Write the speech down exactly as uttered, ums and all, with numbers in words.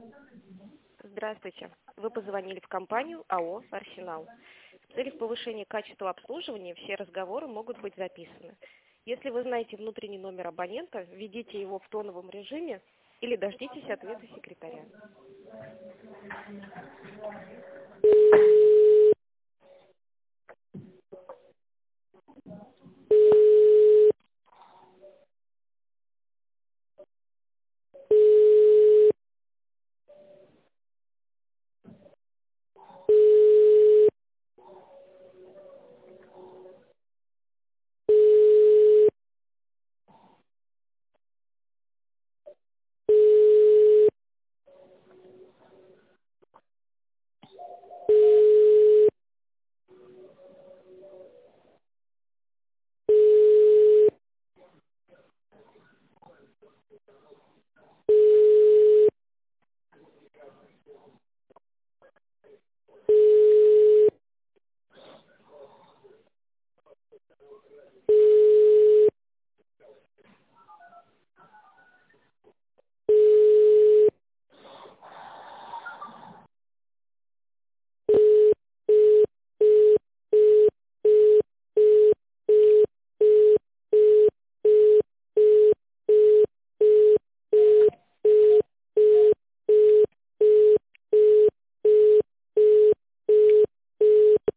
Здравствуйте. Вы позвонили в компанию АО «Арсенал». В целях повышения качества обслуживания все разговоры могут быть записаны. Если вы знаете внутренний номер абонента, введите его в тоновом режиме или дождитесь ответа секретаря.